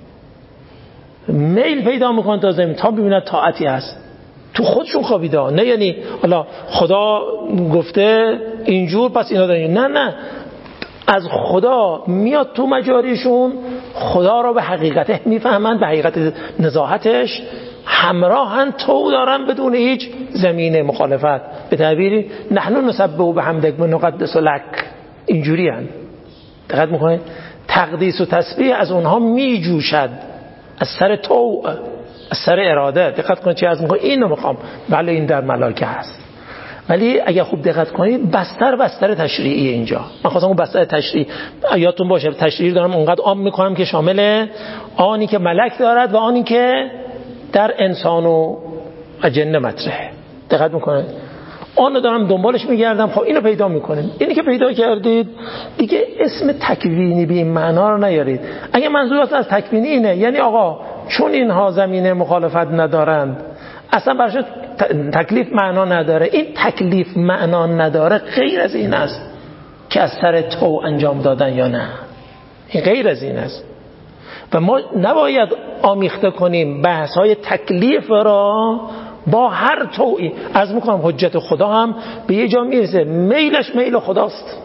میل پیدا میکنن تا زمین تا ببینن طاعتی هست. تو خودشون خوابیده، نه یعنی حالا خدا گفته اینجور پس اینا دارن. نه نه، از خدا میاد تو مجاریشون، خدا رو به حقیقته میفهمن، به حقیقت نزاهتش همراهن، تو دارن بدون هیچ زمینه مخالفت. به تعبیری نحن نسبح بحمدک و نقدس لک. اینجوری هن. دقت میکنید تقدیس و تسبیح از اونها میجوشد از سر تو، از سر اراده. دقت کنید چی از میکنید. اینو میخوام. بله این در ملائکه هست، ولی اگه خوب دقت کنید بستر بستر تشریعی اینجا. من خواستم اون بستر تشریعی یادتون باشه. تشریعی دارم اونقدر عام میکنم که شامل آنی که ملک دارد و آنی که در انسان و جن مطرحه. دقت میکنید آنو دارم دنبالش میگردم. خب اینو پیدا میکنیم. اینی که پیدا کردید دیگه اسم تکوینی به این معنا رو نیارید. اگه منظور از تکوینی اینه یعنی آقا چون اینها زمینه مخالفت ندارند اصلا برش تکلیف معنا نداره. این تکلیف معنا نداره غیر از این است که از سر تو انجام دادن یا نه. این غیر از این است و ما نباید آمیخته کنیم بحث های تکلیف را با هر توئی. از میکنم حجت خدا هم به یه جا میرسه میلش میل خداست،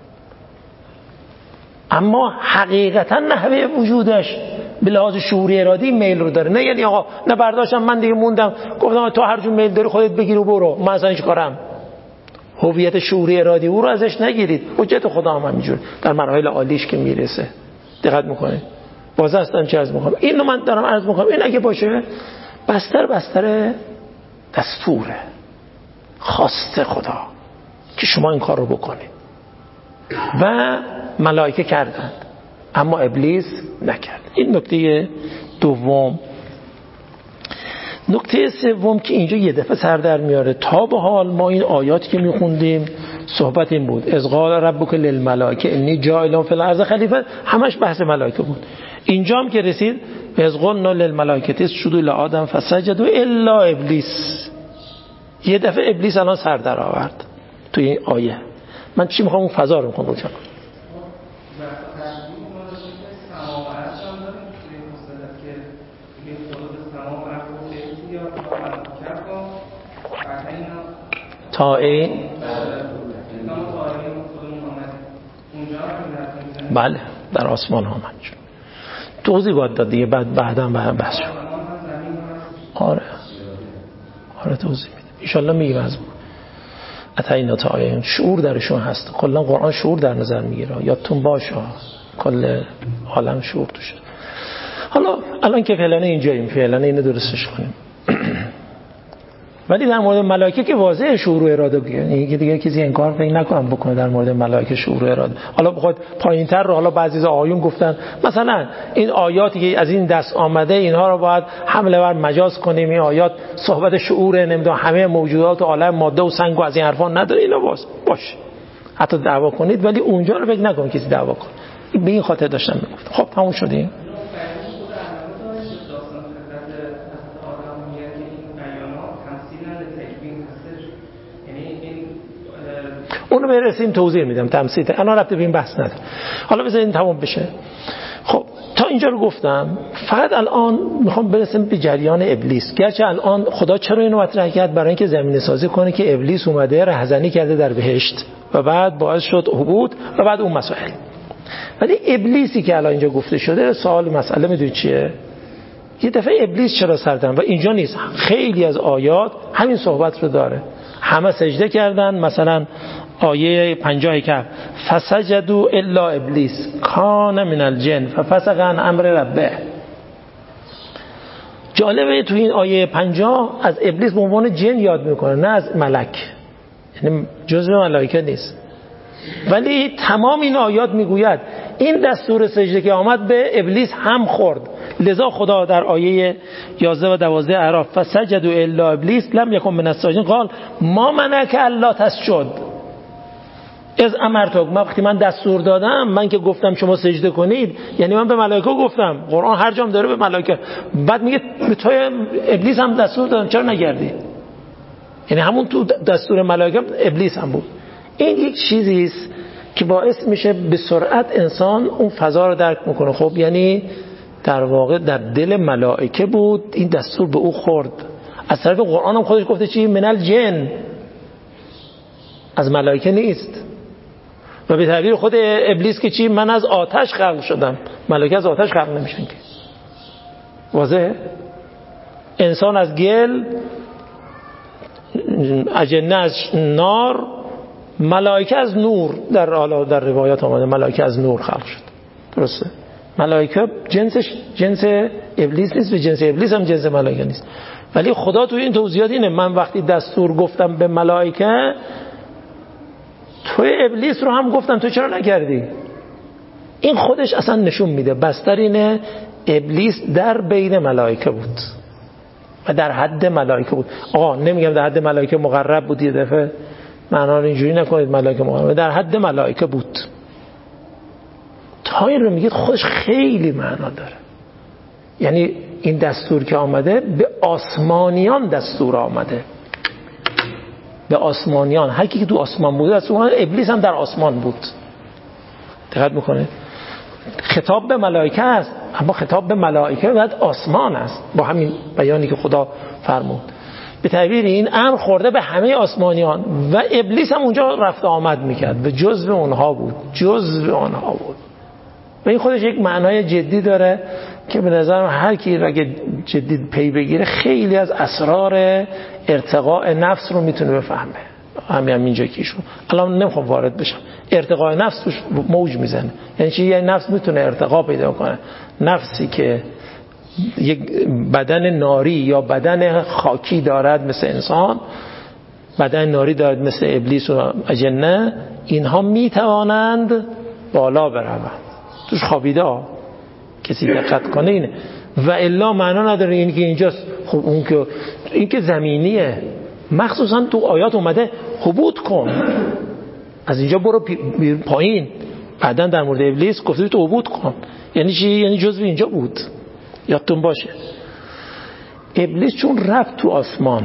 اما حقیقتا نحوه وجودش به لحاظ شعوری ارادی میل رو داره. نه یعنی آقا نه برداشتم من دیگه موندم گفتم تو هر جور میل داری خودت بگیر و برو، من اصلا هیچ کارم. هویت شعوری ارادی او رو ازش نگیرید. حجت خدا هم همینجور در مراحل عالیش که میرسه. دقت میکنید باز هستم چه از میکنم. اینو من دارم عرض میکنم. این اگه باشه بستر بستر دستوره خواسته خدا که شما این کار رو بکنید و ملائکه کردند اما ابلیس نکرد. این نکته دوم. نکته سوم که اینجا یه دفعه سر در میاره. تا به حال ما این آیاتی که میخوندیم صحبت این بود اذ قال ربک للملائکه انی جاعل فی الارض خلیفه، همش بحث ملائکه بود. اینجا هم که رسید اذ قلنا للملائکه اسجدوا لآدم فسجدوا الا ابلیس، یه دفعه ابلیس الان سر در آورد توی این آیه. من چی میخوام اون فضا رو میخوام روشن کنم. طائعین بله در آسمان ها آمد. توضیح باید داد دیگه، بعد بعدا بعد بحث شد. آره آره توضیح میده ان شاء الله. میگیم از اتینا طائعین، شعور درشون هست. کلا قرآن شعور در نظر میگیره، یادتون باشه کل عالم شعور توشه. حالا الان که فعلا اینجاییم، فعلا اینو درستش کنیم. ولی در مورد ملائکه که واضح شعور و اراده دیگه، یعنی که دیگه کسی انکار فکر نکنم بکنه در مورد ملائکه شعور و اراده. حالا بخواد پایین‌تر رو، حالا بعضی از آیون گفتن مثلا این آیاتی که از این دست آمده اینها رو باید حمله بر مجاز کنیم، این آیات صحبت شعور نمیدونم همه موجودات و عالم ماده و سنگ و از این حرفا نداره، اینا باز باشه حتی دعوا کنید، ولی اونجا رو فکر نکنید کسی دعوا کنه. به این خاطر داشتم میگفتم. خب تموم شدیم. اونو برسیم توضیح میدم تمثیل، الان ربطی به این بحث نداره. حالا بذارین تموم بشه. خب تا اینجا رو گفتم، فقط الان میخوام برسیم به جریان ابلیس. گرچه الان خدا چرا اینو مطرح کرد؟ برای اینکه زمینه سازی کنه که ابلیس اومده رهزنی کرده در بهشت و بعد باعث شد هبوط و بعد اون مسائل. ولی ابلیسی که الان اینجا گفته شده، سوال مسئله میدونید چیه؟ یه دفعه ابلیس چرا سردن و اینجا نیست. خیلی از آیات همین صحبت رو داره. همه سجده کردن، مثلا آیه پنجاه که فسجدوا الا ابلیس کان من الجن ففسق عن امر ربه. جالبه تو این آیه پنجاه از ابلیس به عنوان جن یاد میکنه، نه از ملک، یعنی جزء ملائکه نیست. ولی تمام این آیات میگوید این دستور سجده که آمد به ابلیس هم خورد. لذا خدا در آیه یازده و دوازده اعراف فسجدوا الا ابلیس لم یکن من الساجدین قال ما منعک الا تسجد از امرتک. من وقتی من دستور دادم، من که گفتم شما سجده کنید، یعنی من به ملائکه گفتم. قرآن هر جام داره به ملائکه، بعد میگه به تو ابلیس هم دستور دادم چرا نگردی؟ یعنی همون تو دستور ملائکه ابلیس هم بود. این یک چیزی است که باعث میشه به سرعت انسان اون فضا رو درک میکنه. خب یعنی در واقع در دل ملائکه بود این دستور به او خورد. از طرف قرآن هم خودش گفته چی؟ من الجن، از ملائکه نیست. و به تعبیر خود ابلیس که چی؟ من از آتش خلق شدم. ملائکه از آتش خلق نمیشن که. واضحه؟ انسان از گل، اجنه از نار، ملائکه از نور. در حالا در روایات آمده ملائکه از نور خلق شد. درسته؟ ملائکه جنسش جنس ابلیس نیست و جنس ابلیس هم جنس ملائکه نیست. ولی خدا تو این توضیحات اینه، من وقتی دستور گفتم به ملائکه، تو ابلیس رو هم گفتم تو چرا نکردی؟ این خودش اصلا نشون میده بستر اینه ابلیس در بین ملائکه بود و در حد ملائکه بود. آقا نمیگم در حد ملائکه مقرب بود، یه دفعه معنا رو اینجوری نکنید ملائکه مقرب، در حد ملائکه بود. تا این رو میگید خودش خیلی معنا داره. یعنی این دستور که آمده به آسمانیان دستور آمده، به آسمانیان، هر کی که تو آسمان بوده دستور. ابلیس هم در آسمان بود. دقت میکنه خطاب به ملائکه است، اما خطاب به ملائکه بعد آسمان است، با همین بیانی که خدا فرمود. به تعبیر این امر خورده به همه آسمانیان و ابلیس هم اونجا رفت آمد میکرد و جزء اونها بود، جزء اونها بود. و این خودش یک معنای جدی داره که به نظر هر کی اگه جدی پی بگیره خیلی از اسرار ارتقاء نفس رو میتونه بفهمه. همین هم اینجا کیشون الان نمیخوام وارد بشم. ارتقاء نفس توش موج میزنه. یعنی چی؟ یعنی نفس میتونه ارتقا پیدا کنه. نفسی که یک بدن ناری یا بدن خاکی دارد مثل انسان، بدن ناری دارد مثل ابلیس و اجنه، اینها میتوانند بالا بروند. توش خوابیده ها. کسی دقت کنه اینه. و الا معنا نداره این که اینجاست. خب اون که این که زمینیه، مخصوصا تو آیات اومده هبوط کن، از اینجا برو پایین. بعدن در مورد ابلیس گفته تو هبوط کن. یعنی چی؟ یعنی جزء اینجا بود. یادتون باشه ابلیس چون رفت تو آسمان،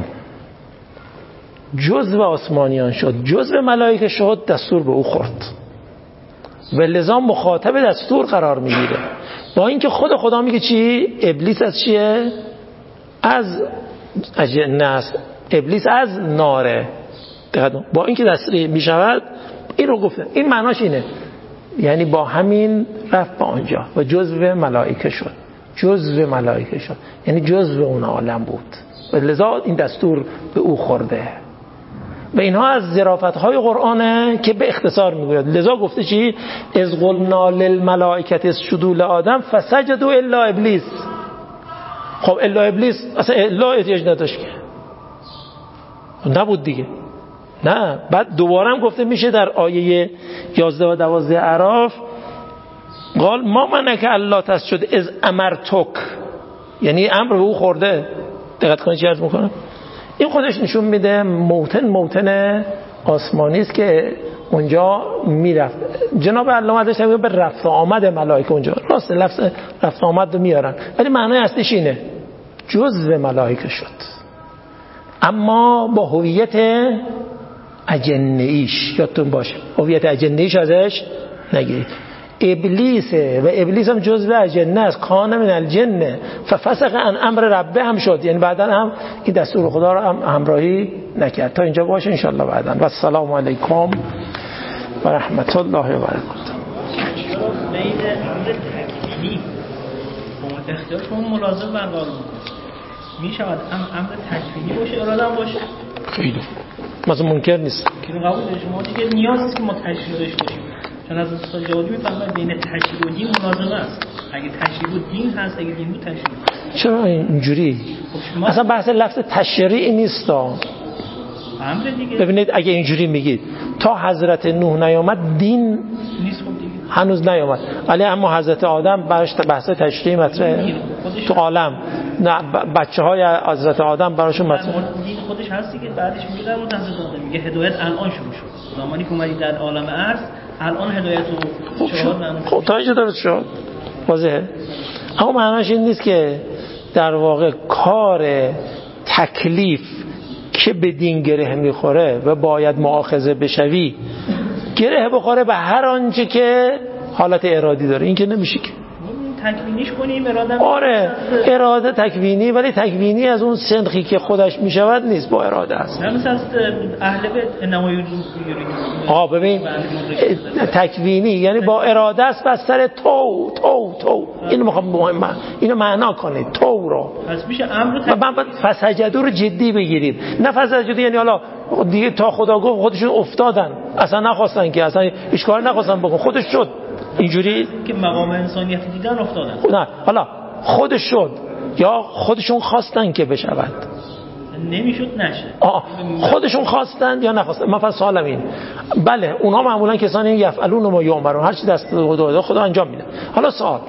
جزء آسمانیان شد، جزء ملائکه شد، دستور به او خورد و لذا مخاطب دستور قرار میگیره. با اینکه خود خدا میگه چی؟ ابلیس از چیه؟ از اجنه است. ابلیس از ناره. دقیقاً با اینکه دستور می شود این رو گفته. این معناش اینه، یعنی با همین رفت به آنجا و جزو ملائکه شد، جزو ملائکه شد، یعنی جزو اون عالم بود و لذا این دستور به او خورده. و اینها از ظرافت‌های قرآنه که به اختصار میگوید. لذا گفته چی؟ از قلنا للملائکه اسجدوا لآدم فسجدوا الا ابلیس. خب الا ابلیس اصلا الا احتیاج نداشت که، نبود دیگه. نه، بعد دوباره هم گفته میشه در آیه یازده و دوازده اعراف قال ما منک الا تسجد از امرتک، یعنی امر به او خورده. دقت کنید چی عرض میکنم. این خودش نشون میده موتن موتن آسمانی است که اونجا میرفت. جناب علامه داشت میگه به رفت و آمد ملائکه اونجا، راست لفظ رفت و آمد رو میارن، ولی معنای اصلیش اینه جزء ملائکه شد، اما با هویت اجنه ایش. یادتون باشه هویت اجنه ایش ازش نگیرید. ابلیسه و ابلیس هم جزء اجنه است، کان من الجنه ففسق عن امر ربه هم شد، یعنی بعدا هم این دستور خدا رو هم همراهی نکرد. تا اینجا باشه ان شاء الله بعدا. و السلام علیکم و رحمت الله و برکاته. بین امر تکوینی اون اختیار اون ملازم برقرار میکنه، میشود امر تکوینی باشه اراده هم باشه. خیلی مثلا منکر نیست که قبول داره شما دیگه نیاز نیست که ما تشریع داشته باشیم، چون از استاد جوادی میفهمن بین تشریع و دین مناظره است. اگه تشریع و دین هست، اگه دین و تشریع. چرا اینجوری؟ خب اصلا بحث لفظ تشریع نیست. امر دیگه. ببینید اگه اینجوری میگید تا حضرت نوح نیامد دین نیست، خب دیگه هنوز نیامد، ولی اما حضرت آدم براش بحث تشریع مطرحه تو عالم. نه بچه های حضرت آدم براشون مطرحه. دین خودش هست دیگه. بعدش میگه در مورد حضرت آدم میگه هدایت الان شروع شد، زمانی که اومدی در عالم ارض الان هدایت رو شد. خب تا اینجا درست شد، واضحه. اما معناش این نیست که در واقع کار تکلیف که به دین گره میخوره و باید مؤاخذه بشوی گره بخوره به هر آنچه که حالت ارادی داره. این که نمیشه که تکوینیش کنیم اراده. آره اراده تکوینی، ولی تکوینی از اون سنخی که خودش میشود نیست، با اراده است. نه مثلا اهل بیت نمایون آه ببین تکوینی یعنی با اراده است بر سر تو تو تو. اینو میخوام مهمه اینو معنا کنید تو رو. پس میشه امر تکوینی. فسجدو رو جدی بگیرید، نه فسجدو یعنی حالا دیگه تا خدا گفت خودشون افتادن، اصلا نخواستن که اصلا هیچ کار نخواستن بکن، خودش شد. اینجوری که مقام انسانیت دیدن افتادن. نه حالا خودش شد یا خودشون خواستن که بشود؟ نمیشد نشه. آه. خودشون خواستن یا نخواستن؟ من فقط سوالم این. بله اونها معمولا کسانی یفعلون ما یؤمرون، هر چی دست خدا خدا انجام میده. حالا سوال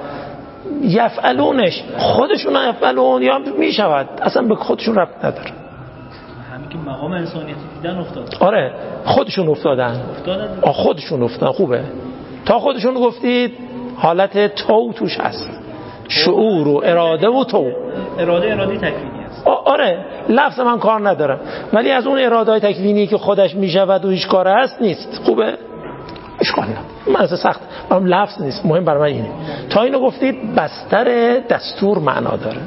یفعلونش خودشون یفعلون یا میشود؟ اصلا به خودشون ربط نداره. همین که مقام انسانیت دیدن افتاد. آره خودشون افتادن. افتادن. آه خودشون افتادن. خوبه تا خودشون گفتید حالت تو توش هست، شعور و اراده و تو. اراده اراده تکوینی است. آره لفظ من کار ندارم، ولی از اون اراده های تکوینی که خودش میشود و هیچ کار هست نیست. خوبه اشکال نداره، من از سخت برام لفظ نیست، مهم برای من اینه. تا اینو گفتید بستر دستور معنا داره،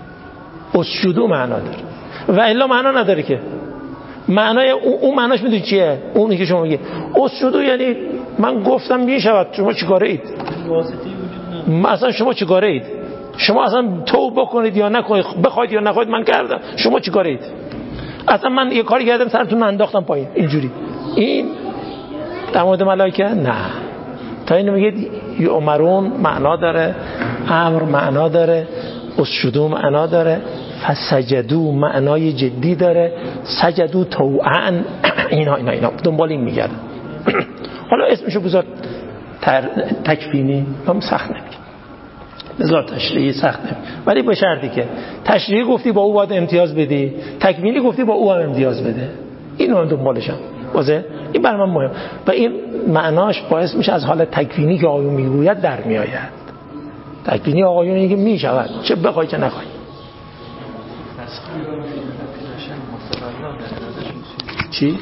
اسجدو معنا داره و الا معنا نداره که. معنای اون معناش میدونی چیه؟ اونی که شما میگه اسجدو یعنی من گفتم میشود، شما چیکاره اید؟ واسطه‌ای وجود نداره. اصلا شما چیکاره اید؟ شما اصلا توبه کنید یا نکنید، بخواید یا نخواید من کردم، شما چیکاره اید؟ اصلا من یه کاری کردم سرتون انداختم پایین اینجوری. این در مورد ملائکه نه. تا اینو میگه یؤمرون معنا داره، امر معنا داره، اسجدو معنا داره، فسجدو معنای جدی داره، سجدو طوعا اینا اینا اینا دنبال این میگردن. حالا اسمشو بذار تکوینی، هم سخت نمیگه، بذار تشریعی سخت نمیگه، ولی به شرطی که تشریعی گفتی با او باید امتیاز بدی، تکوینی گفتی با او هم امتیاز بده. اینو هم دنبالشم واضحه. این برای من مهم و این معناش باعث میشه از حال تکوینی که آقایون میگوید در میآید. تکوینی آقایون میگه میشود چه بخوای چه نخوای. چی؟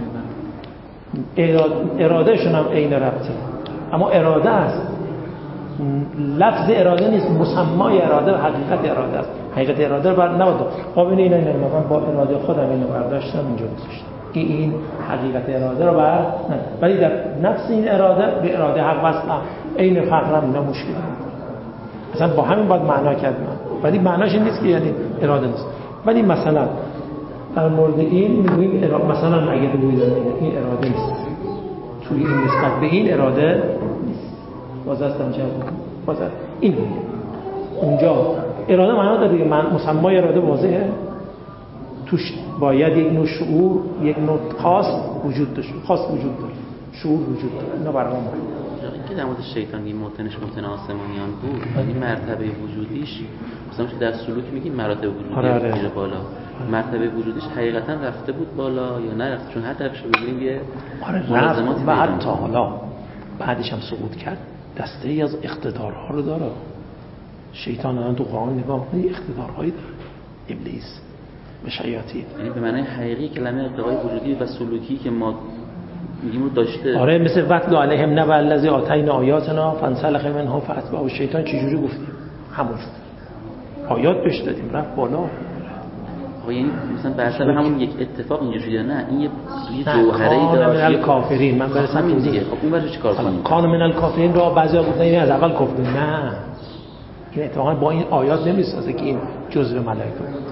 ارادهشون هم عین ربطه، اما اراده است لفظ اراده نیست، مسمای اراده و حقیقت اراده است. حقیقت اراده رو بر نباید آ ببین اینا اینا من با اراده خودم اینو برداشتم اینجا گذاشتم، این این حقیقت اراده رو بر نه. ولی در نفس این اراده به اراده حق وصل عین فقرم اینا مشکل اصلا با همین باید معنا کرد من. ولی معناش این نیست که یعنی اراده نیست. ولی مثلا در مورد این میگیم مثلا اگه بگویید این اراده نیست، توی این نسبت به این اراده نیست، باز هستم چه باز این میگه اونجا اراده معنا داره دیگه، من مسمای اراده واضحه، توش باید یک نوع شعور، یک نوع خاص وجود داشته، خاص وجود داره، شعور وجود داره. اینا برام که در مورد شیطان این متنش متن آسمانیان بود، این مرتبه وجودیش مثلا که در سلوک میگیم مراتب وجودی آره آره. میره بالا، مرتبه وجودیش حقیقتا رفته بود بالا یا نه رفته؟ چون هر طرفش ببینیم یه ملازماتی بعد تا حالا بعدش هم سقوط کرد، دسته ای از اقتدارها رو داره. شیطان الان تو قرآن نگاه کنید اقتدارهایی داره، ابلیس و شیاطین، یعنی به معنای حقیقی کلمه اقتدارهای وجودی و سلوکی که ما میگیم رو داشته. آره مثل وقت علیهم نبأ الذی آتینا آیاتنا فانسلخ منها فاتبعه الشیطان. چه جوری گفتیم؟ همون آیات بهش دادیم رفت بالا. آقا یعنی مثلا بحثا همون یک اتفاق اینجوریه؟ نه این یه جوهری داشت. کان من الکافرین من برسم این دیگه. خب اون ورش چیکار کنیم؟ کان من الکافرین را بعضیا گفتن این از اول کفر. نه این اتفاقا با این آیات نمیسازه که این جزء ملائکه بود.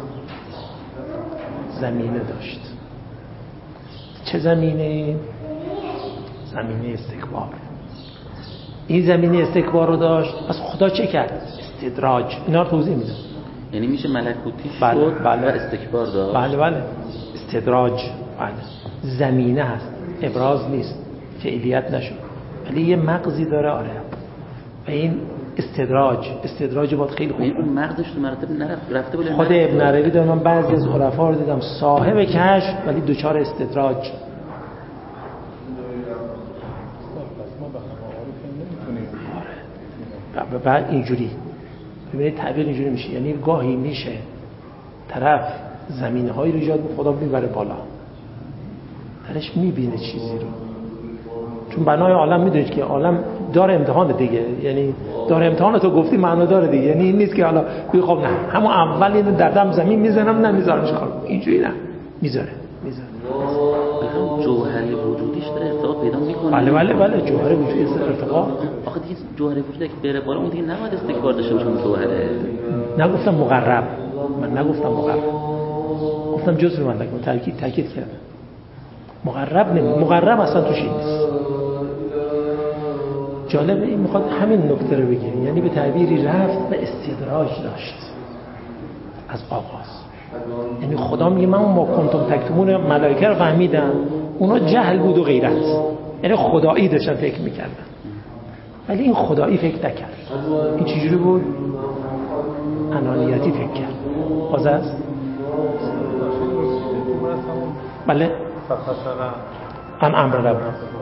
زمینه داشت. چه زمینه؟ زمینه استکبار. این زمینه استکبار رو داشت. پس خدا چه کرد؟ استدراج. اینا رو توضیح میدم. یعنی میشه ملکوتی بله، شد بله. و استکبار داشت. بله بله استدراج. بله زمینه هست، ابراز نیست، فعلیت نشد، ولی یه مغزی داره. آره و این استدراج استدراج باید خیلی خوب. اون مغزش تو مراتب نرفت رفته بود. خود ابن عربی دارم، من بعضی از عرفا رو دیدم صاحب کشف ولی دوچار استدراج. آره بعد اینجوری ببینید تعبیر اینجوری میشه، یعنی گاهی میشه طرف زمینه هایی رو ایجاد خدا میبره بالا، درش میبینه چیزی رو، چون بنای عالم میدونید که عالم داره امتحان دیگه، یعنی داره امتحان تو گفتی معنا داره دیگه، یعنی این نیست که حالا بگی خب نه همون اول اینو در دم زمین میزنم نمیذارمش کار، اینجوری نه میذاره میذاره هم جوهر وجودیش داره ارتقا پیدا میکنه. بله بله بله جوهر وجودی ارتقا. آخه دیگه جوهر وجودی که بره بالا اون دیگه نباید استکبار داشته باشه. اون جوهره نگفتم مقرب، من نگفتم مقرب، گفتم جزء من نگم، تاکید تاکید کردم مقرب نمی مقرب اصلا توش نیست. جالبه این میخواد همین نکته رو بگه، یعنی به تعبیری رفت و استدراج داشت از آغاز. یعنی خدا میگه من ما کنتم تکتمون ملائکه رو فهمیدم، اونا جهل بود و غیرت، یعنی خدایی داشتن فکر میکردن ولی این خدایی فکر نکرد. این چجوری بود؟ انانیتی فکر کرد. باز است؟ بله ان امر رب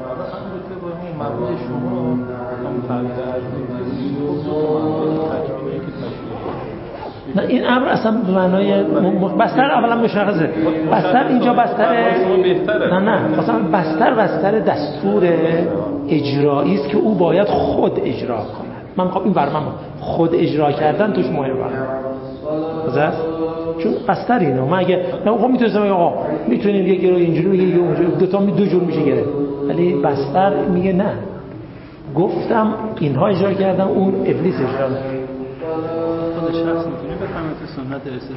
نه این امر اصلا به معنای بستر اولا مشخصه. بستر اینجا بستر نه نه اصلا بستر بستر دستور اجرایی است که او باید خود اجرا کند. من میخوام این برنامه خود اجرا کردن توش مهمه درست؟ چون بستر اینه. من اگه من خب میتونم بگم آقا میتونیم یکی رو اینجوری بگیم یا اونجوری، دو تا می دو جور میشه گرفت، ولی بستر میگه نه گفتم اینها اجرا کردن اون ابلیس اجرا نکرد. خود شخص میتونه بفهمه تو سنت رسول